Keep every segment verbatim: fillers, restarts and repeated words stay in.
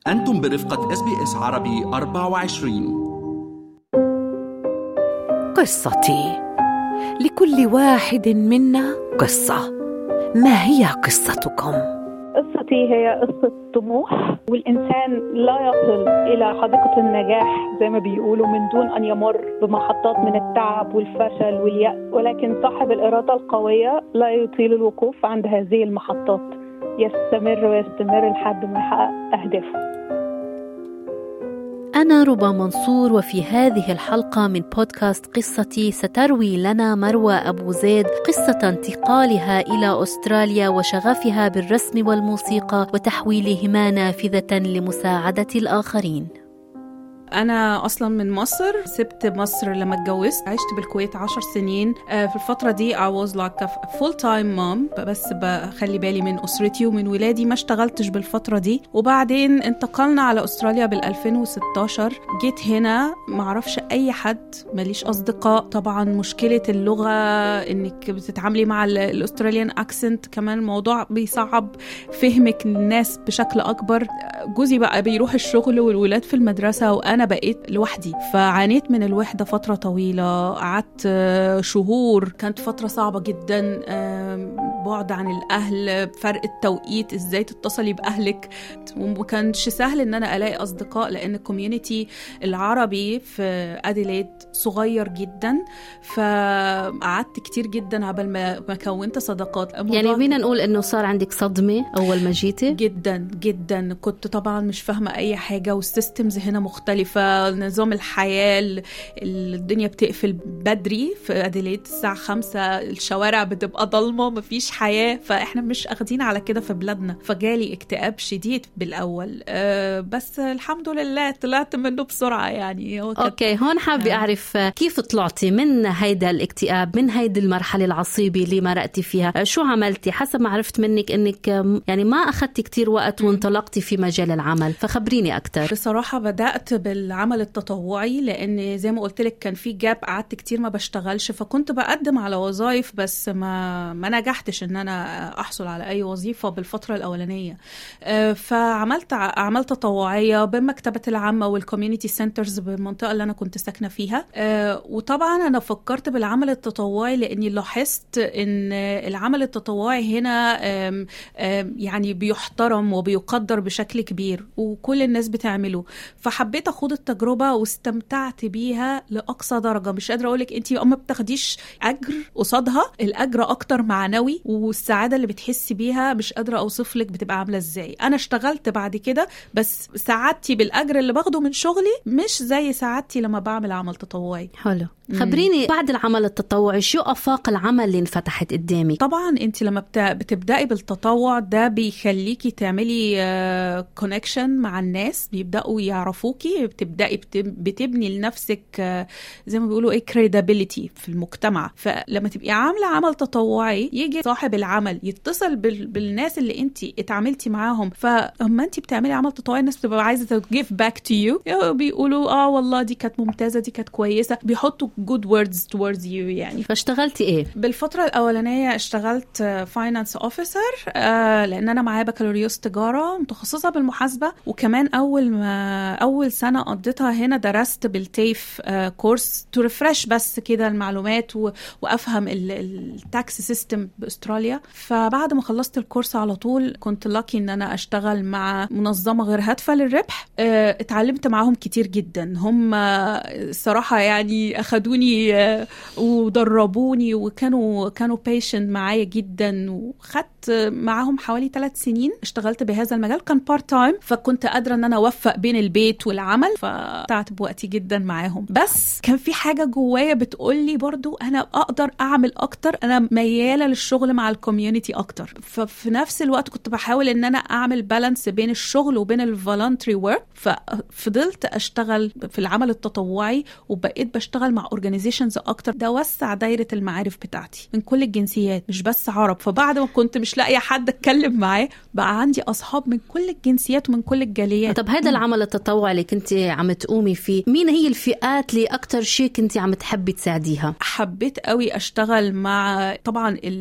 أنتم برفقة إس بي إس عربي أربعة وعشرين. قصتي. لكل واحد منا قصة. ما هي قصتكم؟ قصتي هي قصة طموح، والإنسان لا يصل إلى حديقة النجاح زي ما بيقولوا من دون أن يمر بمحطات من التعب والفشل واليأس، ولكن صاحب الإرادة القوية لا يطيل الوقوف عند هذه المحطات، يستمر ويستمر لحد ما يحقق أهدافه. أنا ربى منصور، وفي هذه الحلقة من بودكاست قصتي ستروي لنا مروى أبو زيد قصة انتقالها إلى أستراليا وشغفها بالرسم والموسيقى وتحويلهما نافذة لمساعدة الآخرين. أنا أصلاً من مصر، سبت مصر لما اتجوزت، عشت بالكويت عشر سنين. في الفترة دي I was like a full time mom، بس بخلي بالي من أسرتي ومن ولادي، ما اشتغلتش بالفترة دي. وبعدين انتقلنا على أستراليا بالألفين وستاشر. جيت هنا معرفش أي حد، ماليش أصدقاء. طبعاً مشكلة اللغة، إنك بتتعاملي مع الأستراليان أكسنت، كمان الموضوع بيصعب فهمك للناس بشكل أكبر. جوزي بقى بيروح الشغل والولاد في المدرسة، وأنا أنا بقيت لوحدي، فعانيت من الوحدة فترة طويلة، قعدت شهور، كانت فترة صعبة جدا. بعد عن الأهل، فرق التوقيت، إزاي تتصلي بأهلك، ومكانش سهل إن أنا ألاقي أصدقاء، لأن الكوميونيتي العربي في أديليد صغير جدا. فقعدت كتير جدا عبال ما كونت صداقات. يعني بينا نقول إنه صار عندك صدمة أول ما جيتي؟ جدا جدا. كنت طبعا مش فاهمة أي حاجة، والسيستمز هنا مختلفة، نظام الحياة، الدنيا بتقفل بدري في أديليد الساعة خمسة، الشوارع بتبقى ضلمة، مفيش حياة، فإحنا مش أخدين على كده في بلادنا. فجالي اكتئاب شديد بالأول، أه بس الحمد لله طلعت منه بسرعة يعني. أوكي، هون حابة أعرف كيف طلعتي من هيدا الاكتئاب، من هيدا المرحلة العصيبة اللي مرقتي فيها. شو عملتي؟ حسب ما عرفت منك إنك يعني ما أخدتي كتير وقت وانطلقتي في مجال العمل، فخبريني أكتر. بصراحة بدأت بالعمل التطوعي، لأن زي ما قلت لك كان في جاب، قعدت كتير ما بشتغلش، فكنت بقدم على وظائف، بس ما ما نجحتش إن أنا أحصل على أي وظيفة بالفترة الأولانية. فعملت أعمال تطوعية بمكتبة العامة والكوميونيتي سنترز بالمنطقة اللي أنا كنت ساكنة فيها. وطبعا أنا فكرت بالعمل التطوعي لأني لاحظت إن العمل التطوعي هنا يعني بيحترم وبيقدر بشكل كبير، وكل الناس بتعمله. فحبيت أخوض التجربة واستمتعت بيها لأقصى درجة. مش قادرة أقولك أنتي أما بتاخديش أجر قصادها، الأجر أكتر معنوي، والسعادة اللي بتحسي بيها مش قادرة أوصفلك بتبقى عاملة إزاي. أنا اشتغلت بعد كده، بس سعادتي بالأجر اللي باخده من شغلي مش زي سعادتي لما بعمل عمل تطوعي. حلو. خبريني بعد العمل التطوعي شو أفاق العمل اللي انفتحت قدامي؟ طبعا أنت لما بتبدأي بالتطوع ده بيخليكي تعملي كونكشن مع الناس، بيبدأوا يعرفوكي، بتبدأي بتبني لنفسك زي ما بيقولوا ايه credibility في المجتمع. فلما تبقي عاملة عمل تطوعي، يجي صاحب العمل يتصل بالناس اللي انت اتعاملتي معاهم، فلما انت بتعملي عمل تطوعي الناس بتبقى عايزة give back to you، بيقولوا اه والله دي كانت ممتازة، دي كانت كويسة، بيحطوا good words towards you يعني. فاشتغلتي ايه؟ بالفترة الأولانية اشتغلت finance officer، آه لأن أنا معايا بكالوريوس تجارة متخصصة بالمحاسبة. وكمان أول ما أول سنة قضيتها هنا درست بالتيف آه كورس تو ريفرش بس كده المعلومات و... وأفهم التاكس سيستم بأستراليا. فبعد ما خلصت الكورس على طول كنت لاكي إن أنا أشتغل مع منظمة غير هادفة للربح. آه اتعلمت معاهم كتير جدا، هم الصراحة يعني أخدوني آه ودربوني، وكانوا كانوا patient معايا جدا. وخدت معاهم حوالي ثلاث سنين اشتغلت بهذا المجال، كان بارت تايم، فكنت قادرة ان انا اوفق بين البيت والعمل، فتعت بوقتي جدا معاهم. بس كان في حاجة جوايا بتقولي برضو انا اقدر اعمل اكتر، انا ميالة للشغل مع الكوميونيتي اكتر. ففي نفس الوقت كنت بحاول ان انا اعمل بالانس بين الشغل وبين الفولنتري ورك. ففضلت اشتغل في العمل التطوعي، وبقيت بشتغل مع اورجانيزيشنز اكتر. ده وسع دايرة المعارف بتاعتي من كل الجنسيات، مش بس عرب. فبعد ما كنت مش لاقي حد اتكلم معاه، بقى عندي اصحاب من كل الجنسيات ومن كل الجاليات. طب هذا العمل التطوعي اللي كنت عم تقومي فيه، مين هي الفئات اللي اكتر شيء كنت عم تحبي تساعديها؟ حبيت قوي اشتغل مع طبعا الاسره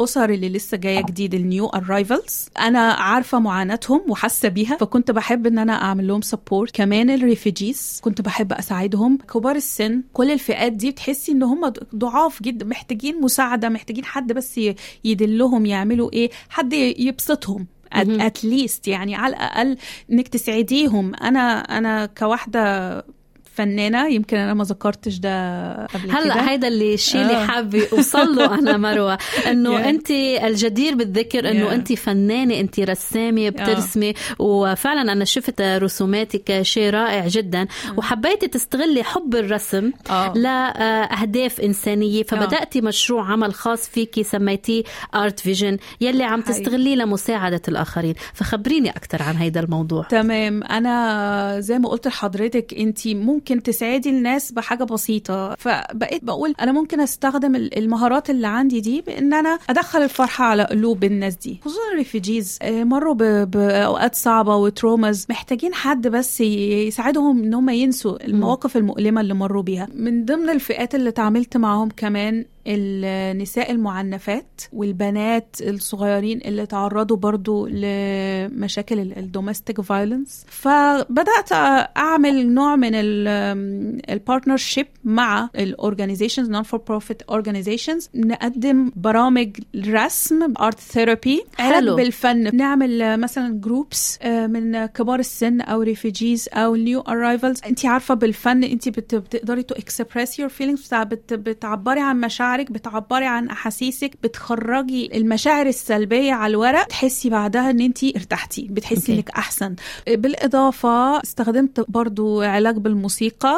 الأسر اللي لسه جاية جديد النيو أرايفلز، أنا عارفة معاناتهم وحاسة بيها، فكنت بحب إن أنا أعمل لهم سبورت. كمان الريفيجيز كنت بحب أساعدهم، كبار السن، كل الفئات دي بتحسي إن هم ضعاف جدا، محتاجين مساعدة، محتاجين حد بس يدلهم يعملوا إيه، حد يبسطهم اتليست، يعني على الأقل إنك تسعديهم. أنا أنا كواحدة فنانة، يمكن أنا ما ذكرتش ده قبل كده. هلأ هيدا اللي الشيء اللي حابة أوصل له أنا مروة، إنه yeah. أنت الجدير بالذكر إنه yeah. أنت فنانة، أنت رسامة بترسمي yeah. وفعلا أنا شفت رسوماتك شيء رائع جدا mm. وحبيتي تستغلي حب الرسم oh. لأهداف إنسانية، فبدأتي oh. مشروع عمل خاص فيكي سميتيه آرت فيجن يلي عم تستغليه لمساعدة الآخرين. فخبريني أكتر عن هيدا الموضوع. تمام. أنا زي ما قلت لحضرتك أنت ممكن تساعدي الناس بحاجة بسيطة، فبقيت بقول أنا ممكن أستخدم المهارات اللي عندي دي بأن أنا أدخل الفرحة على قلوب الناس دي، خصوصا الريفيجيز مروا بأوقات صعبة وترومز، محتاجين حد بس يساعدهم إن هم ينسوا المواقف المؤلمة اللي مروا بيها. من ضمن الفئات اللي تعاملت معهم كمان النساء المعنفات والبنات الصغيرين اللي تعرضوا برضو لمشاكل الدومستيك فايلنس، فبدأت أعمل نوع من البارتنرشيب مع الأورجانيزيشنز، نون فور بروفيت أورجانيزيشنز، نقدم برامج رسم، ارت ثيرابي، علاج بالفن، نعمل مثلا جروبس من كبار السن أو ريفيجيز أو نيو أرايفلز. انتي عارفة بالفن انتي بتقدري تو اكسبريس يور فيلينجز، بتعبري عن مشاعر، بتعبري عن أحاسيسك، بتخرجي المشاعر السلبية على الورق، تحسي بعدها ان انتي ارتحتي، بتحسي okay. انك احسن. بالإضافة استخدمت برضو علاج بالموسيقى،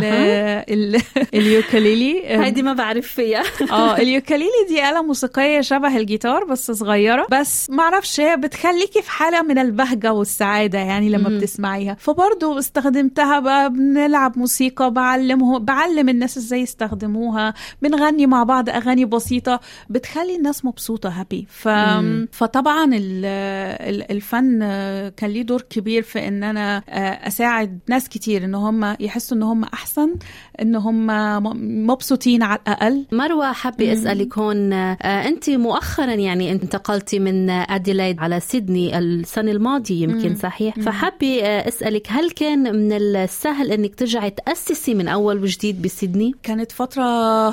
اليوكاليلي. هيدي ما بعرف فيها. اه اليوكاليلي دي آلة موسيقية شبه الجيتار بس صغيرة، بس معرفش هي بتخليكي في حالة من البهجة والسعادة يعني لما مم. بتسمعيها. فبرضو استخدمتها بقى، بنلعب موسيقى، بعلمه بعلم الناس ازاي يستخدموها، بنغني مع بعض أغاني بسيطة بتخلي الناس مبسوطة هابي. ف... فطبعا الفن كان ليه دور كبير في ان انا اساعد ناس كتير ان هم يحسوا ان هم احسن، ان هم مبسوطين على الاقل. مروة حابة اسالك هون، انت مؤخرا يعني انتقلتي من اديلايد على سيدني السنة الماضية يمكن، صحيح؟ فحابة اسالك هل كان من السهل انك ترجعي تأسسي من اول وجديد بسيدني؟ كانت فترة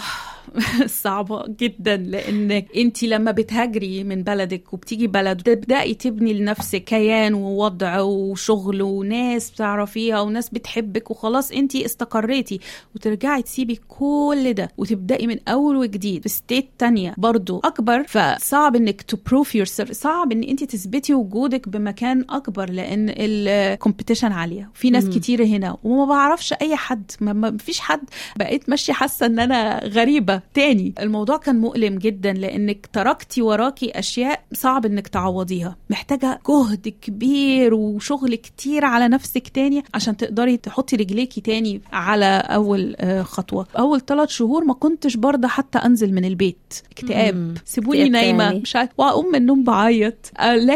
صعبة جدا، لأنك أنت لما بتهاجري من بلدك وبتيجي بلد تبدأي تبني لنفسك كيان ووضع وشغل وناس بتعرفيها وناس بتحبك وخلاص أنت استقريتي، وترجعي تسيبي كل ده وتبدأي من أول وجديد في ستيت تانية برضو أكبر. فصعب أنك to prove yourself، صعب أن أنت تثبتي وجودك بمكان أكبر، لأن الكومبيتيشن عالية وفي ناس كتير هنا وما بعرفش أي حد، ما فيش حد، بقيت ماشية حاسة أن أنا غريبة تاني. الموضوع كان مؤلم جدا، لأنك تركتي وراكي أشياء صعب أنك تعوضيها، محتاجة جهد كبير وشغل كتير على نفسك تاني عشان تقدري تحطي رجليكي تاني على أول خطوة. أول ثلاث شهور ما كنتش برضه حتى أنزل من البيت، اكتئاب، سيبوني نايمة مش عارف، وأقوم من النوم بعيط.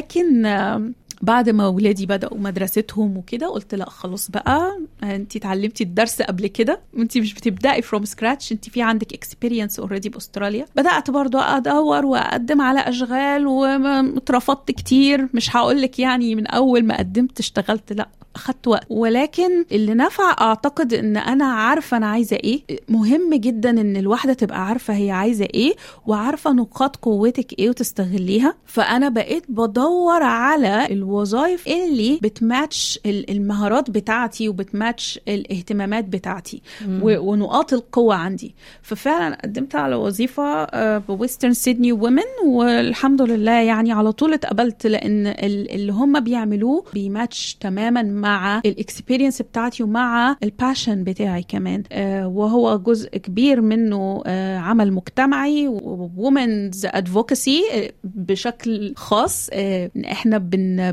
لكن بعد ما ولادي بدأوا مدرستهم وكده قلت لا خلاص بقى، انتي اتعلمتي الدرس قبل كده، وانتي مش بتبدأي from scratch، انتي في عندك experience already بأستراليا. بدأت برضو أدور وأقدم على أشغال واترفضت كتير، مش هقولك يعني من أول ما قدمت اشتغلت، لا أخدت وقت، ولكن اللي نفع أعتقد إن أنا عارفة أنا عايزة إيه. مهم جدا إن الواحدة تبقى عارفة هي عايزة إيه وعارفة نقاط قوتك إيه وتستغليها. فأنا بقيت بدور على الوظائف اللي بتماتش المهارات بتاعتي وبتماتش الاهتمامات بتاعتي ونقاط القوة عندي. ففعلا قدمت على وظيفة بويسترن سيدني وومن، والحمد لله يعني على طول اتقبلت، لأن اللي هم بيعملوه بيماتش تماما مع الاكسبيرينس بتاعتي ومع الباشن بتاعي كمان، آه وهو جزء كبير منه آه عمل مجتمعي وومنز ادفوكسي بشكل خاص. آه احنا بن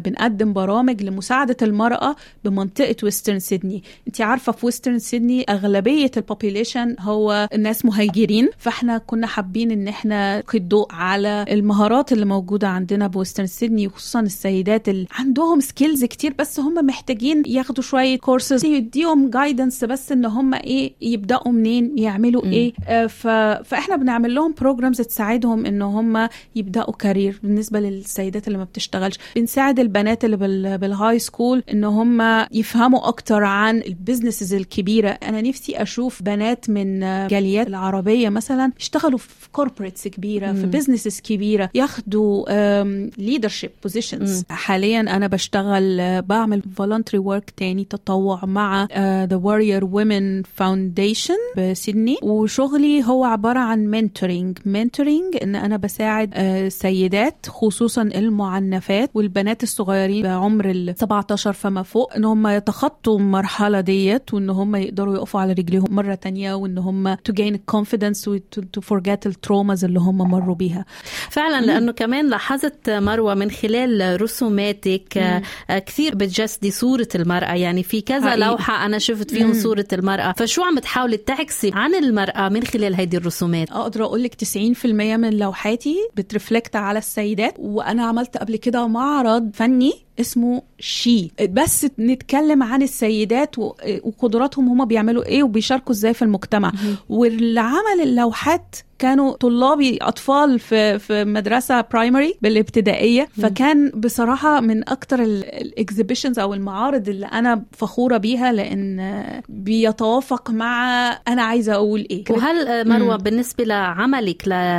بنقدم برامج لمساعدة المرأة بمنطقة ويسترن سيدني. انت عارفة في ويسترن سيدني أغلبية البوبيليشن هو الناس مهاجرين، فاحنا كنا حابين ان احنا نلقي الضوء على المهارات اللي موجودة عندنا بويسترن سيدني، وخصوصا السيدات اللي عندهم سكيلز كتير بس هم محتاجين ياخدوا شوية كورسز يديهم جايدنس بس ان هم ايه يبدأوا منين يعملوا م. ايه. آه ف... فاحنا بنعمل لهم بروجرامز تساعدهم ان هم يبدأوا كارير. بالنسبة للسيدات اللي ما بتشتغلش بنساعد البنات اللي بال... بالهاي سكول ان هم يفهموا اكتر عن البيزنسز الكبيرة. انا نفسي اشوف بنات من جاليات العربية مثلا يشتغلوا في كوربوريتس كبيرة م. في بيزنسز كبيرة، ياخدوا ليدرشيب بوزيشنز. حاليا انا بشتغل بعمل فولنتري ورك تاني تطوع مع uh, The Warrior Women Foundation بسيدني، وشغلي هو عبارة عن منتورينج. منتورينج ان انا بساعد uh, سيدات خصوصا المعنفات والبنات الصغيرين بعمر ال سبعة عشر فما فوق ان هم يتخطوا المرحلة ديت وان هم يقدروا يقفوا على رجليهم مرة تانية، وان هم to gain confidence و to, to forget التروماز اللي هم مروا بيها. فعلا لانه كمان لاحظت مروة من خلال رسوماتك مم. كثير بتجسدي صورة المرأة، يعني في كذا حقيقي. لوحة أنا شفت فيهم مم. صورة المرأة، فشو عم تحاولي تعكسي عن المرأة من خلال هيدي الرسومات؟ أقدر أقولك تسعين في المية من لوحاتي بترفلكت على السيدات. وأنا عملت قبل كده معرض فني اسمه شي، بس نتكلم عن السيدات وقدراتهم، هما بيعملوا ايه وبيشاركوا ازاي في المجتمع. واللي عمل اللوحات كانوا طلابي أطفال في في مدرسة برايمري بالابتدائية، فكان بصراحة من أكتر الإكزيبيشنز أو المعارض اللي أنا فخورة بيها، لأن بيتوافق مع أنا عايزة أقول إيه. وهل مروة مم. بالنسبة لعملك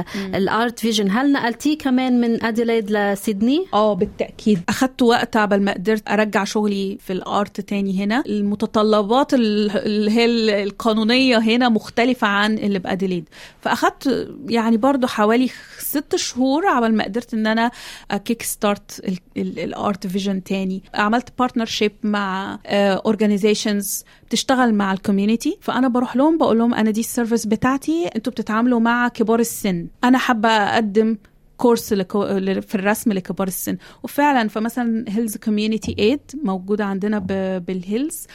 للآرت فيجن هل نقلتيه كمان من أديلايد لسيدني؟ آه بالتأكيد، أخدت وقت عبال ما قدرت أرجع شغلي في الآرت تاني هنا. المتطلبات اللي هي القانونية هنا مختلفة عن اللي بأديلايد، فأخدت يعني برضو حوالي ست شهور عبال ما قدرت ان انا كيك ستارت الارت فيجن تاني. عملت بارتنرشيب مع اورجانيزيشنز بتشتغل مع الكوميونيتي، فانا بروح لهم بقول لهم انا دي السيرفيس بتاعتي، انتوا بتتعاملوا مع كبار السن، انا حابة اقدم كورس في الرسم لكبار السن. وفعلا فمثلا هيلز كوميونيتي ايد موجودة عندنا بالهيلز،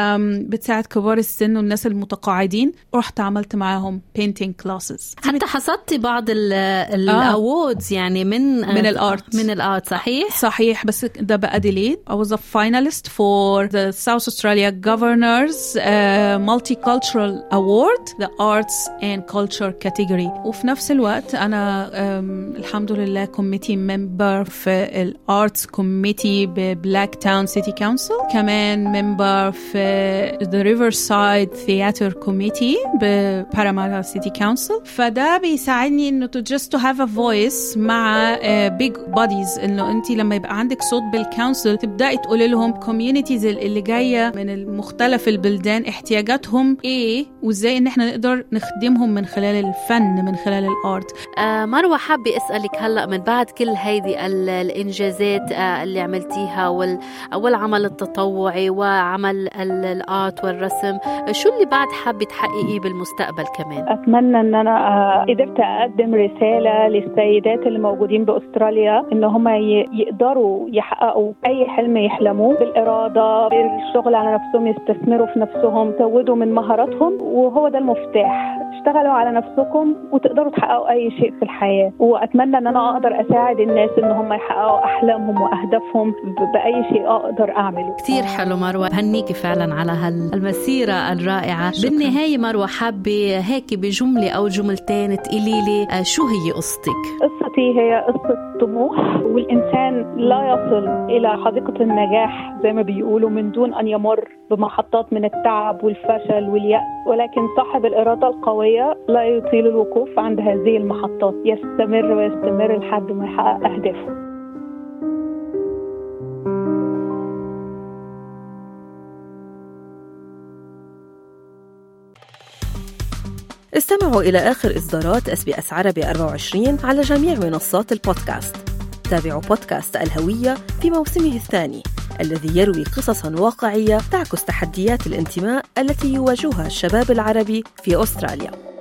بتساعد كبار السن والناس المتقاعدين. رحت عملت معاهم painting classes. حتى حصدتي بعض الأوودز آه. يعني من من الارت من الارت صحيح؟ صحيح، بس ده بأديلايد. I was a finalist for the South Australia Governors uh, Multicultural Award, the Arts and Culture category. وفي نفس الوقت أنا um, الحمد لله كوميتي ممبر في الارتس كوميتي ببلاك تاون سيتي كونسل، كمان ممبر في the Riverside Theatre Committee ببارامارا سيتي كونسل. فده بيساعدني انه to just to have a voice مع uh, big bodies، انه انت لما يبقى عندك صوت بالكونسل تبداي تقولي لهم communities اللي جايه من المختلف البلدان احتياجاتهم ايه، وازاي ان احنا نقدر نخدمهم من خلال الفن من خلال الارت. آه مروة حابة اسال لك هلا من بعد كل هيدي الانجازات اللي عملتيها والعمل التطوعي وعمل الارت والرسم، شو اللي بعد حابه تحققيه بالمستقبل كمان؟ اتمنى ان انا قدرت اقدم رساله للسيدات اللي موجودين باستراليا ان هم يقدروا يحققوا اي حلم يحلموه بالاراده، بالشغل على نفسهم، يستثمروا في نفسهم، يزودوا من مهاراتهم، وهو ده المفتاح. اشتغلوا على نفسكم وتقدروا تحققوا اي شيء في الحياه. واتمنى ان انا اقدر اساعد الناس ان هم يحققوا احلامهم واهدافهم باي شيء اقدر اعمله. كثير حلو مروه، هنيكي فعلا على هالمسيره الرائعه. شكرا. بالنهايه مروه حابه هيك بجمله او جملتين تقولي لي شو هي قصتك؟ قصتي هي قصه طموح، والانسان لا يصل الى حديقه النجاح زي ما بيقولوا من دون ان يمر بمحطات من التعب والفشل واليأس، ولكن صاحب الاراده القويه لا يطيل الوقوف عند هذه المحطات، يستمر ويستمر لحد ما يحقق أهدافه. استمعوا إلى آخر إصدارات إس بي إس عربي أربعة وعشرين على جميع منصات البودكاست. تابعوا بودكاست الهوية في موسمه الثاني الذي يروي قصصاً واقعية تعكس تحديات الانتماء التي يواجهها الشباب العربي في أستراليا.